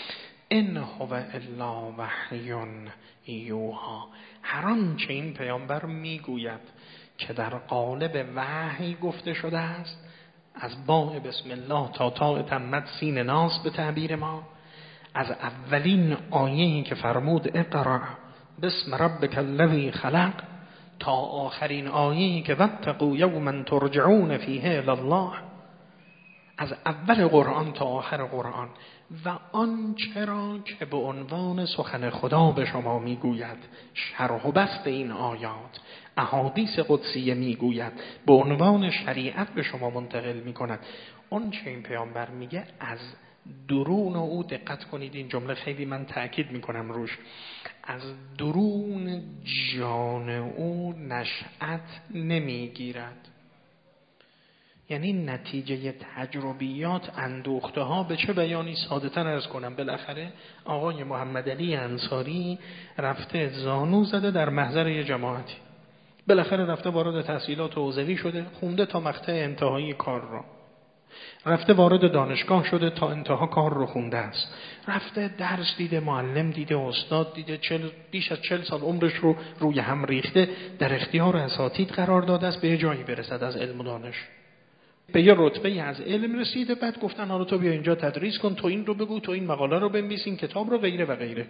ان هو الا وحی یوحی. هر آنچه این پیامبر میگوید که در قالب وحی گفته شده است، از باء بسم الله تا تا تمت سین ناس به تعبیر ما، از اولین آیه‌ای که فرمود اقرأ بسم ربک الذی خلق تا آخرین آیه‌ای که واتقوا یوما ترجعون فیه الی الله، از اول قرآن تا آخر قرآن. و آن چرا که به عنوان سخن خدا به شما میگوید، شرح و بسط این آیات، احادیث قدسیه میگوید، به عنوان شریعت به شما منتقل میکند. اون چه این پیامبر میگه از درون او، دقت کنید این جمله خیلی من تأکید میکنم روش، از درون جان او نشأت نمیگیرد. یعنی نتیجه تجربیات اندوخته ها به چه بیانی ساده تر ارز کنم. بالاخره آقای محمد علی انصاری رفته زانو زده در محضر یه جماعتی، بالاخره رفته وارد تحصیلات حوزوی شده، خونده تا مقطع انتهایی کار را، رفته وارد دانشگاه شده تا انتها کار رو خونده است، رفته درس دیده، معلم دیده، استاد دیده، چل بیش از چل سال عمرش رو روی هم ریخته، در اختیار اساتید قرار داده است به یه جایی برسد از علم و دانش، به یه رتبه از علم رسیده. بعد گفتن حالا تو بیا اینجا تدریس کن، تو این رو بگو، تو این مقاله رو بنویس، این کتاب رو، غیره و غیره.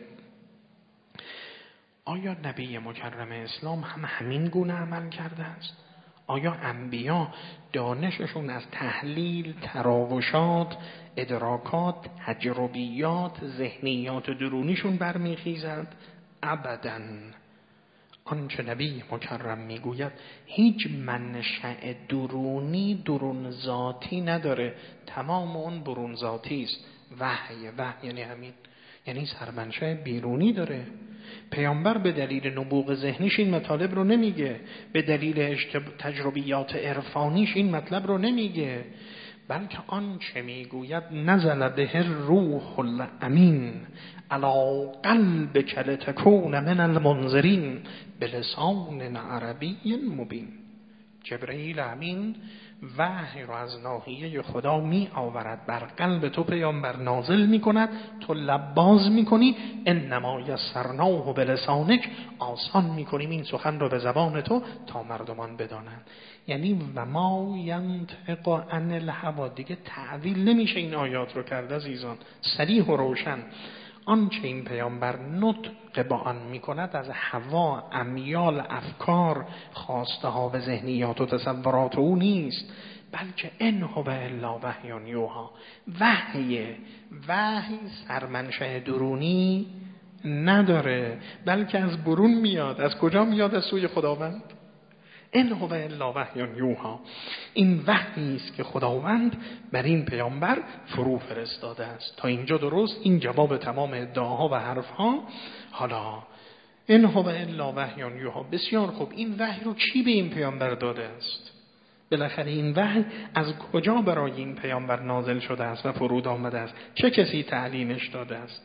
آیا نبی مکرم اسلام هم همین گونه عمل کرده است؟ آیا انبیا دانششون از تحلیل، تراوشات، ادراکات، تجربیات، ذهنیات درونیشون برمیخیزد؟ ابداً. آنچه نبی مکرم میگوید هیچ منشأ درونی درون ذاتی نداره، تمام اون برون ذاتی است. وحی، وحی یعنی همین، یعنی سرمنشأ بیرونی داره. پیامبر به دلیل نبوغ ذهنیش این مطالب رو نمیگه، به دلیل تجربیات عرفانیش این مطلب رو نمیگه، بلکه آن چه میگوید نزل به الروح الامین علی قلبک لتکون من المنذرین بلسان عربی مبین. جبرئیل امین وحی رو از ناحیه خدا می آورد، بر قلب تو پیامبر نازل می کند، تو لب باز می کنی، انما یسرناه بلسانک، آسان می کنیم این سخن رو به زبان تو تا مردمان بدانند. یعنی و ما ینطق عن الهوا، دیگه تعویل نمیشه این آیات رو کرد عزیزان، صریح و روشن. آنچه این پیامبر نطق با آن می کند از هوا، امیال، افکار، خواسته ها و ذهنیات و تصورات او نیست، بلکه ان هو الا وحی یوحی. وحی وحی سرمنشأ درونی نداره، بلکه از برون میاد. از کجا میاد؟ از سوی خداوند. ان هو الا وحی یوحی. این وحی است که خداوند بر این پیامبر فرو فرستاده است. تا اینجا درست؟ این جواب تمام ادعاها و حرفها. حالا ان هو الا وحی یوحی، بسیار خوب، این وحی رو کی به این پیامبر داده است؟ بالاخره این وحی از کجا برای این پیامبر نازل شده است و فرود آمده است؟ چه کسی تعلیمش داده است؟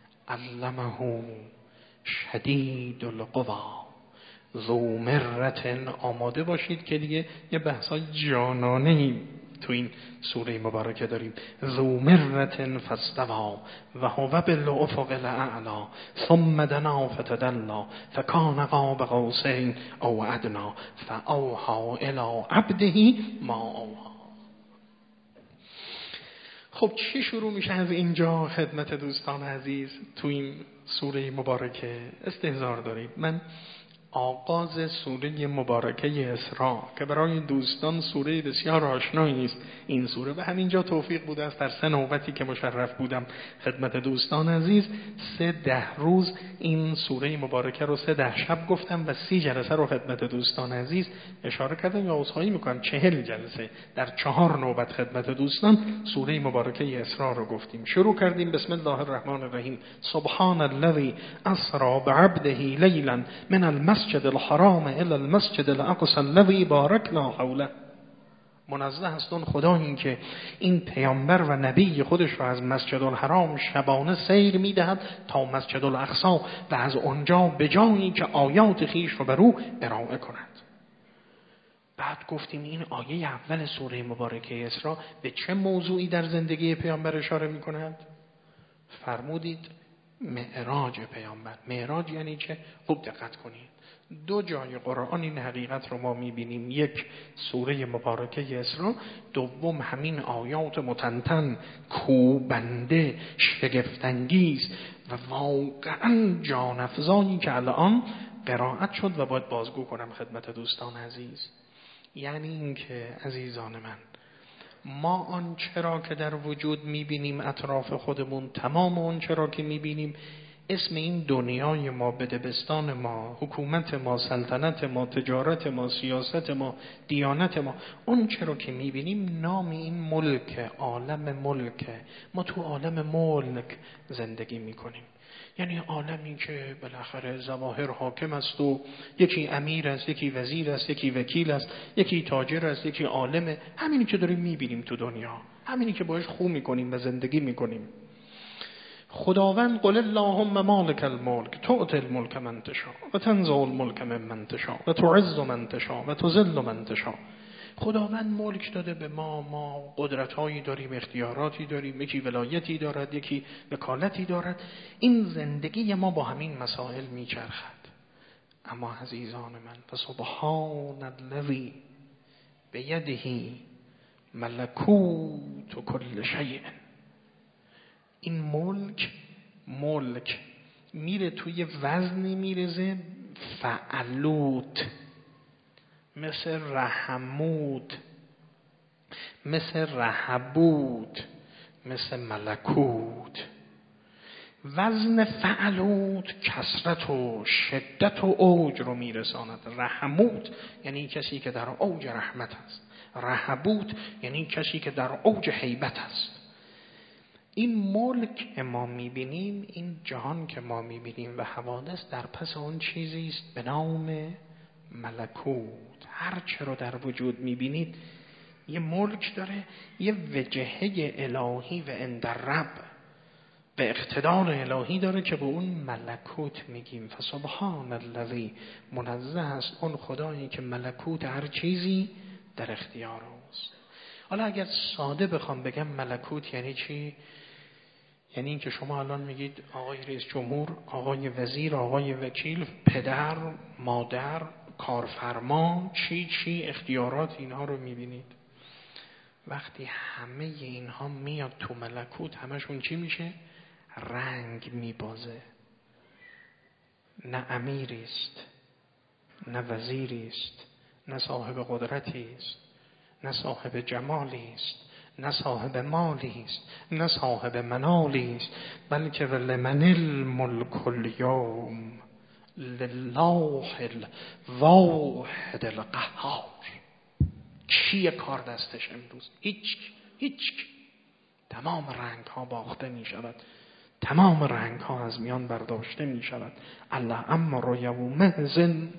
علمه شدید القوا ذو مرة. آماده باشید که دیگه یه بحثای جانانه‌ای تو این سوره مبارکه داریم. ذو مرة فاستوى و هو بالافق الاعلی ثم دنا فتدلی فکان قاب قوسین او ادنی فاوحی الی عبده ما اوحی. خب چی شروع میشه از اینجا خدمت دوستان عزیز تو این سوره مبارکه؟ استحضار دارید، من آغاز سوره مبارکه اسراء که برای دوستان سوره بسیار آشنایی است این سوره، و همینجا توفیق بوده است در سه نوبتی که مشرف بودم خدمت دوستان عزیز، سه ده روز این سوره مبارکه رو سه ده شب گفتم و سی جلسه رو خدمت دوستان عزیز اشاره کردم یا عذرخواهی میکنم چهل جلسه در چهار نوبت خدمت دوستان سوره مبارکه اسراء رو گفتیم. شروع کردیم بسم الله الرحمن الرحیم. سبحان الذی اسری بعبده لیلا من المسجد المسجد الحرام الى المسجد الاقصى الذي باركنا حوله. منزه است اون خدا این که این پیامبر و نبی خودش رو از مسجد الحرام شبانه سیر میدهد تا مسجد الاقصی و از اونجا به جایی که آیات خیش رو بر او ارائه کند. بعد گفتیم این آیه اول سوره مبارکه اسراء به چه موضوعی در زندگی پیامبر اشاره میکند؟ فرمودید معراج پیامبر. معراج یعنی که خوب دقت کنید، دو جای قرآن این حقیقت رو ما میبینیم، یک سوره مبارکه اسراء، دوم همین آیات متنتن کوبنده شگفت‌انگیز و واقعا جان افزایی که الان قرائت شد و باید بازگو کنم خدمت دوستان عزیز. یعنی این که عزیزان من، ما آنچه را که در وجود میبینیم اطراف خودمون، تمام آنچه را که میبینیم، اسم این دنیای ما، بدبستان ما، حکومت ما، سلطنت ما، تجارت ما، سیاست ما، دیانت ما، اون چرا که میبینیم نام این ملک، عالم ملک. ما تو عالم ملک زندگی میکنیم، یعنی عالمی که بالاخره ظواهر حاکم است و یکی امیر است، یکی وزیر است، یکی وکیل است، یکی تاجر است، یکی عالمه. همینی که داریم میبینیم تو دنیا، همینی که باش خو میکنیم و زندگی میکنیم. خداوند قل اللهم مالک الملک تؤتی الملک من تشاء و تنزع الملک ممن تشاء و تعز من تشاء و تذل من تشاء. خداوند ملک داده به ما، ما قدرت‌هایی داریم، اختیاراتی داریم، یکی ولایتی دارد، یکی وکالتی دارد. این زندگی ما با همین مسائل میچرخد. اما عزیزان من، فسبحان الذی بیده ملکوت کل شیء. این ملک ملک میره توی وزنی میرزه فعلوت، مثل رحمود، مثل رهبود، مثل ملکوت. وزن فعلوت کثرت و شدت و اوج رو میرساند. رحمود یعنی کسی که در اوج رحمت است، رهبود یعنی کسی که در اوج هیبت است. این ملک ما میبینیم، این جهان که ما میبینیم و حوادث، در پس اون چیزی است به نام ملکوت. هر چه رو در وجود میبینید یه ملک داره، یه وجهه الهی و اندرب و اقتدار الهی داره که به اون ملکوت میگیم. فسبحان الذی، منزه است اون خدایی که ملکوت هر چیزی در اختیار اوست. حالا اگر ساده بخوام بگم ملکوت یعنی چی؟ یعنی این که شما الان میگید آقای رئیس جمهور، آقای وزیر، آقای وکیل، پدر، مادر، کارفرما، چی چی اختیارات اینها رو میبینید. وقتی همه اینها میاد تو ملکوت، همشون چی میشه؟ رنگ میبازه. نه امیری است، نه وزیری است، نه صاحب قدرتی است، نه صاحب جمالی است، نه صاحب مالی است، نه صاحب منالی است، بلکه لمن الملک الیوم لله الواحد القهار. کیه کار دستش امروز؟ هیچ هیچ. تمام رنگ ها باخته می شود، تمام رنگ ها از میان برداشته می شود. الله امر یومئذ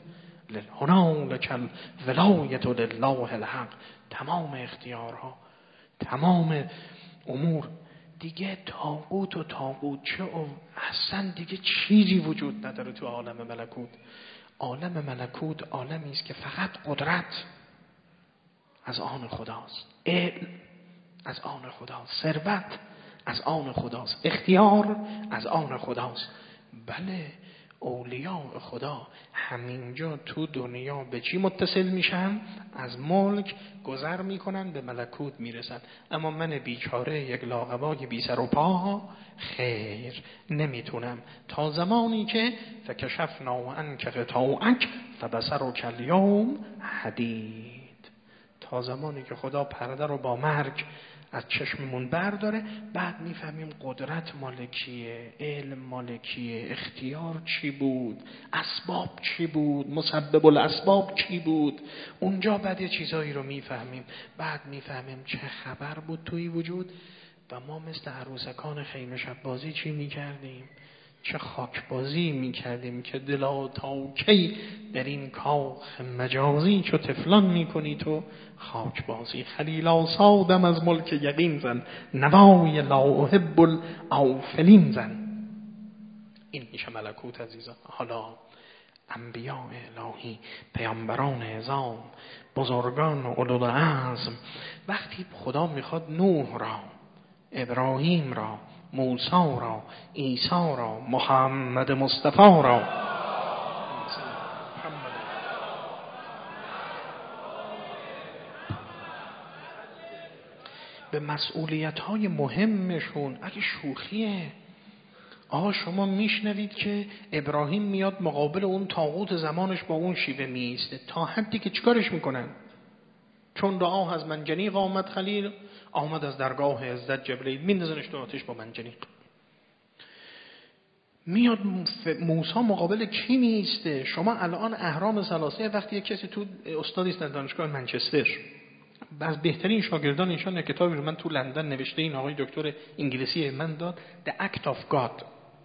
هنالک الولایة لله الحق. تمام اختیارها، تمام امور دیگه طاغوت و طاغوت چه و اصلا دیگه چیزی وجود نداره تو عالم ملکوت. عالم ملکوت عالمی است که فقط قدرت از آن خداست، علم از آن خداست، ثروت از آن خداست، اختیار از آن خداست. بله، اولیاء خدا همینجا تو دنیا به چی متصل میشن؟ از ملک گذر میکنن، به ملکوت میرسن. اما من بیچاره، یک لاغبای بی سر و پا، خیر نمیتونم تا زمانی که فکشفنا عنک غطاءک فبصرک الیوم حدید. تا زمانی که خدا پرده رو با مرگ از چشممون برداره، بعد میفهمیم قدرت مالکیه، علم مالکیه، اختیار چی بود، اسباب چی بود، مسبب الاسباب چی بود. اونجا بعد یه چیزایی رو میفهمیم. بعد میفهمیم چه خبر بود توی وجود و ما مثل عروسکان خیمه شب بازی چی میکردیم، چه خاک بازی میکردیم که دلا تا کی در این کاخ مجازی چو تفلان میکنی تو خاک بازی. خلیلا سادم از ملک یقین زن، نوای لا احب الاوفلین زن. این میشه ملکوت عزیزان. حالا انبیاء الهی، پیامبران اعظام، بزرگان اولوالعزم، وقتی خدا میخواد نوح را، ابراهیم را، موسی را، عیسی را، محمد مصطفی را. به مسئولیت‌های مهمشون. اگه شوخیه، آقا شما میشنوید که ابراهیم میاد مقابل اون طاغوت زمانش با اون شیوه میسته، تا حدی که چیکارش میکنن؟ چون دعا از منجنیق آمد خلیل، آمد از درگاه عزت جبرئیل، میندازنش تو آتش با منجنیق. میاد موسی مقابل کی میسته؟ شما الان اهرام ثلاثه وقتی یک کسی تو استادی است در دانشگاه منچستر، از بهترین شاگردان ایشان یک کتابی رو من تو لندن نوشته، این آقای دکتر انگلیسی من داد، The Act of God،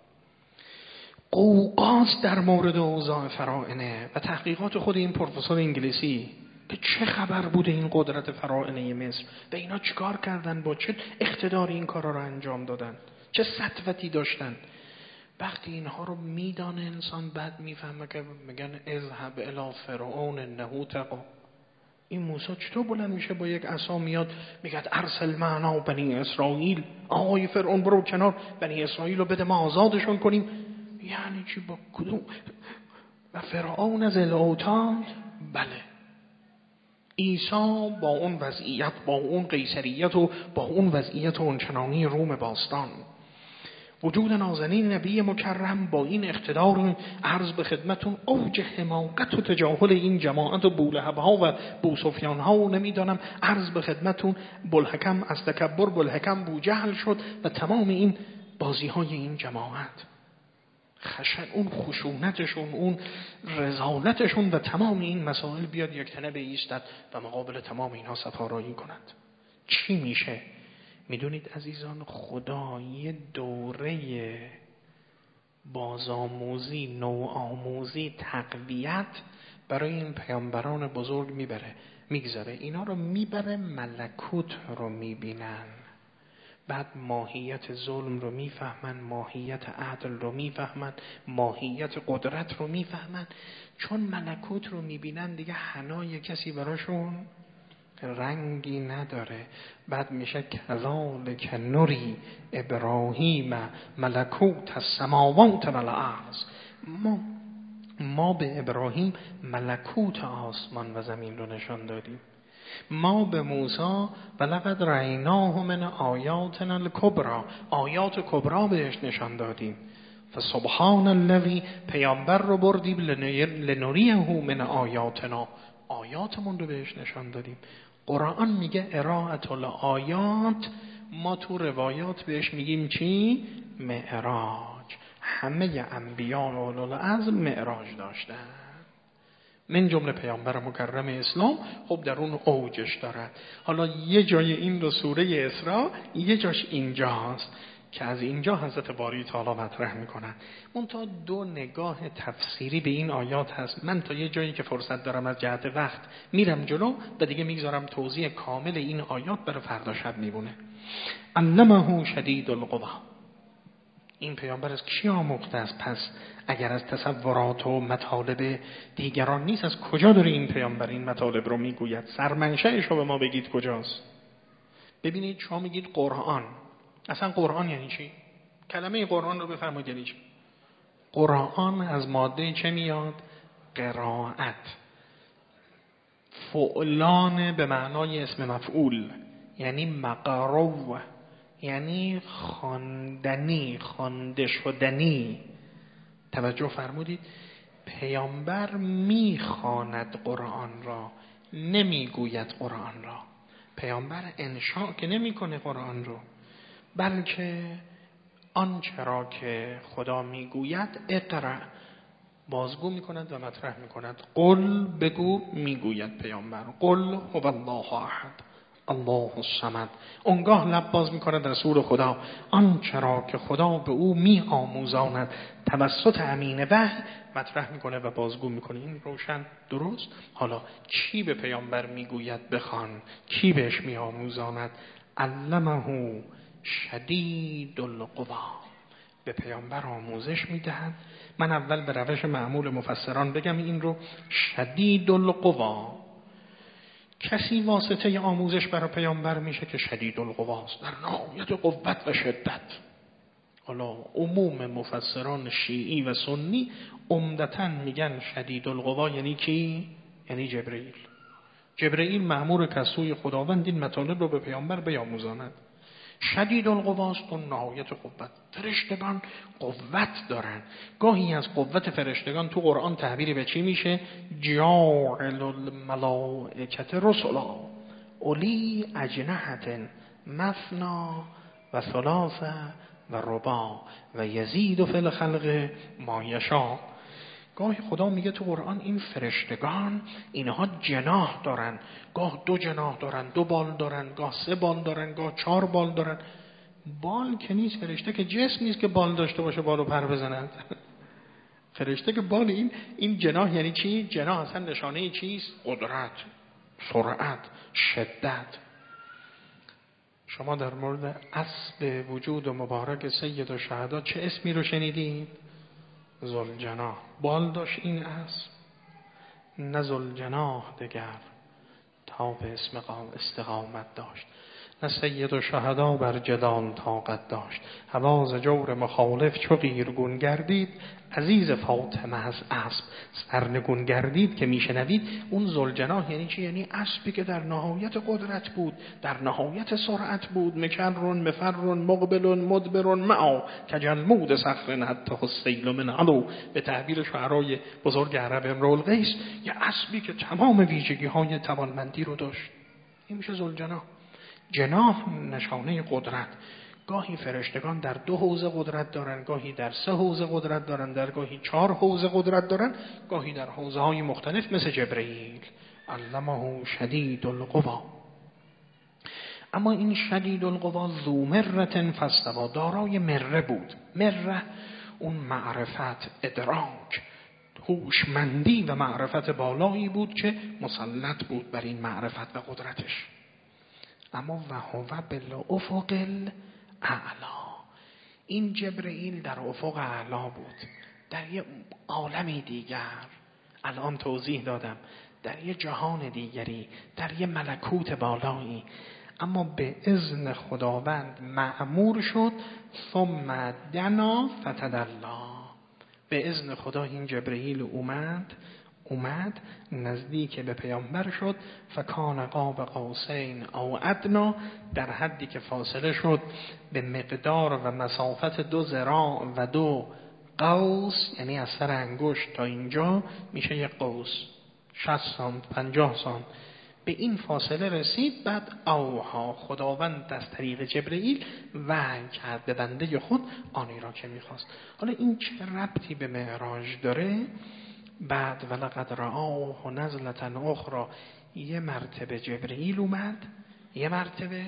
قوقاست در مورد اوضاع فراعنه و تحقیقات خود این پروفسور انگلیسی که چه خبر بوده این قدرت فراعنه مصر و اینا چیکار کردن، با چه اقتداری این کارا رو انجام دادن، چه سطوتی داشتن. وقتی اینها رو میدانه انسان بعد میفهمه که میگن اذهب الی فرعون انه طغی. این موسی چطور بلند میشه با یک عصا میاد میگه ارسل معنا بنی اسرائیل، آقای فرعون برو کنار، بنی اسرائیل رو بده ما آزادشون کنیم. یعنی چی؟ با کدوم؟ و فرعون از الاوتاد. بله، عیسی با اون وضعیت، با اون قیصریت و با اون وضعیت اونچنانی روم باستان، وجود نازنین نبی مکرم با این اقتدار، عرض به خدمتون اوج حماقت و تجاهل این جماعت و بولهب‌ها و بوسفیان‌ها و نمیدانم، عرض به خدمتون بوالحکم از تکبر بوالحکم بوجهل شد و تمام این بازی‌های این جماعت، خشن اون خشونتشون، اون رذالتشون و تمام این مسائل بیاد یک تنه بایستد و مقابل تمام اینها صفارایی کند. چی میشه؟ میدونید عزیزان، خدا یه دوره بازآموزی، نوآموزی، تقویت برای این پیامبران بزرگ میبره، میگذاره. اینا رو میبره ملکوت رو میبینن، بعد ماهیت ظلم رو میفهمن، ماهیت عدل رو میفهمن، ماهیت قدرت رو میفهمن. چون ملکوت رو میبینن دیگه حنای کسی براشون رنگی نداره. بعد میشه کذالک نوری ابراهیم ملکوت السماوات والارض. ما ما به ابراهیم ملکوت آسمان و زمین رو نشان دادیم. ما به موسی ولقد رأیناه من آیاتنا الکبری، آیات کبرا بهش نشان دادیم. فسبحان الذی، پیامبر رو بردیم لنریه من آیاتنا، آیاتمون رو بهش نشان دادیم. قرآن میگه ارائه الآیات، ما تو روایات بهش میگیم چی؟ معراج. همه انبیاء و اولو العزم معراج داشتن، من جمله پیامبر مکرم اسلام. خب در اون اوجش دارد. حالا یه جای این رو سوره اسراء، یه جاش اینجاست که از اینجا حضرت باری تعالی مطرح میکنن. منتها دو نگاه تفسیری به این آیات هست. من تا یه جایی که فرصت دارم از جهت وقت میرم جلو و دیگه میگذارم توضیح کامل این آیات برای فردا شب میمونه. علمه شدید القوا، این پیامبر از کی آموخته است؟ پس اگر از تصورات و مطالب دیگران نیست، از کجا داره این پیامبر این مطالب رو میگوید؟ سرمنشأش رو به ما بگید کجاست؟ ببینید، شما میگید قرآن، اصلا قرآن یعنی چی؟ کلمه قرآن رو بفرمایید یعنی چی؟ قرآن از ماده چه میاد؟ قرائت. فعلان به معنای اسم مفعول، یعنی مقرو، یعنی خواندنی، خوانده شدنی. توجه فرمودید؟ پیامبر میخواند قرآن را، نمیگوید قرآن را. پیامبر انشاء که نمیکنه قرآن رو، بلکه آنچه را که خدا میگوید اقرأ، بازگو میکند و مطرح میکند. قل، بگو، میگوید پیامبر. قل هو الله احد الله الصمد. اونگاه لب باز میکند رسول خدا آنچه را که خدا به او می آموزاند توسط امین وحی مطرح میکنه و بازگو میکنه. این روشن درست؟ حالا چی به پیامبر میگوید بخوان؟ کی بهش می آموزاند؟ علمه شدید القوا، به پیامبر آموزش میدهد. من اول به روش معمول مفسران بگم این رو. شدید القوا، کسی واسطه آموزش برای پیامبر میشه که شدید القواست، در نهایت قوت و شدت. حالا عموم مفسران شیعی و سنی عمدتاً میگن شدید القوا یعنی کی؟ یعنی جبرئیل. جبرئیل مأمور کسوی خداوند این مطالب رو به پیامبر بیاموزاند. شدید القواست اون نهایت قوت. فرشتگان قوت دارن. گاهی از قوت فرشتگان تو قرآن تعبیری به چی میشه؟ جاعل الملائکة رسلا اولی اجنحة مثنا و ثلاثه و رباع و یزید فی الخلق ما یشاء. گاهی خدا میگه تو قرآن این فرشتگان اینها جناح دارن، گاه دو جناح دارن، دو بال دارن، گاه سه بال دارن، گاه چهار بال دارن. بال که نیست، فرشته که جسم نیست که بال داشته باشه بالو پر بزنند. فرشته که بال، این این جناح یعنی چی؟ جناح اصلا نشانه چیست؟ قدرت، سرعت، شدت. شما در مورد اسب وجود و مبارک سید الشهدا چه اسمی رو شنیدید؟ ذوالجناح. بال داشت این اسب؟ نه ذوالجناح دگر تا به اسم استقامت داشت. نه سید الشهدا بر جدال طاقت داشت. هواز جور مخالف چو قیرگون گردید، عزیز فاطمه از اسب سرنگون گردید. که میشنوید اون ذوالجناح یعنی چی؟ یعنی اسبی که در نهایت قدرت بود، در نهایت سرعت بود. مکرون مفرون مقبلون مدبرون معا کجلمود صخر حتی السیل من علو. به تعبیر شعرای بزرگ عرب امرؤ القیس، یه اسبی که تمام ویژگی های توانمندی رو داشت. این میشه ذوالجناح. جناح نشانه قدرت. گاهی فرشتگان در دو حوزه قدرت دارن، گاهی در سه حوزه قدرت دارن، در گاهی چهار حوزه قدرت دارن، گاهی در حوزه های مختلف مثل جبرئیل. علمه شدید القوا. اما این شدید القوا ذو مرة فاستوی، دارای مره بود. مره اون معرفت، ادراک، هوشمندی و معرفت بالایی بود که مسلط بود بر این معرفت و قدرتش. اما و هو بالافق الاعلی، این جبرئیل در افق اعلی بود، در یه عالمی دیگر. الان توضیح دادم، در یه جهان دیگری، در یه ملکوت بالایی. اما به اذن خداوند مأمور شد. ثم دنا فتدلی، به اذن خدا این جبرئیل اومد اومد نزدیک به پیامبر شد. فکان قاب قوسین او ادنا، در حدی که فاصله شد به مقدار و مسافت دو ذراع و دو قوس، یعنی از سر انگشت تا اینجا میشه یک قوس، شصت سانت، پنجاه سانت. به این فاصله رسید. بعد اوها، خداوند از طریق جبرئیل وحی کرد به بنده خود آنی را که میخواست. حالا این چه ربطی به معراج داره؟ بعد ولقد رآه نزلة اخرى، یه مرتبه جبرئیل اومد، یه مرتبه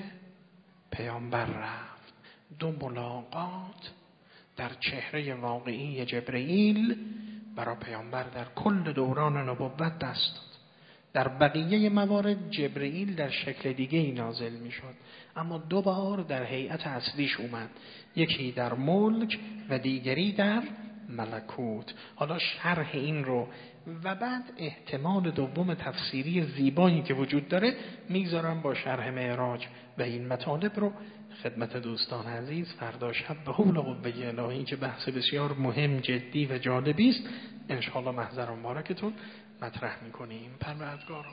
پیامبر رفت. دو ملاقات در چهره واقعی جبرئیل برای پیامبر در کل دوران نبوت دست داد. در بقیه موارد جبرئیل در شکل دیگه ای نازل می شد، اما دو بار در هیئت اصلیش اومد، یکی در ملک و دیگری در ملکوت. حالا شرح این رو و بعد احتمال دوم تفسیری زیبایی که وجود داره میگذارم با شرح معراج و این مطالب رو خدمت دوستان عزیز فردا شب به حول و قوه الهی که بحث بسیار مهم، جدی و جالبی است ان شاء الله محضر مبارکتون مطرح میکنیم. پروردگارا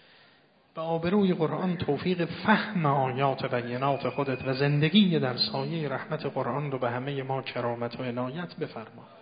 به آبروی قرآن توفیق فهم آیات و بینات خودت و زندگی در سایه رحمت قرآن رو به همه ما کرامت و عنایت بفرما.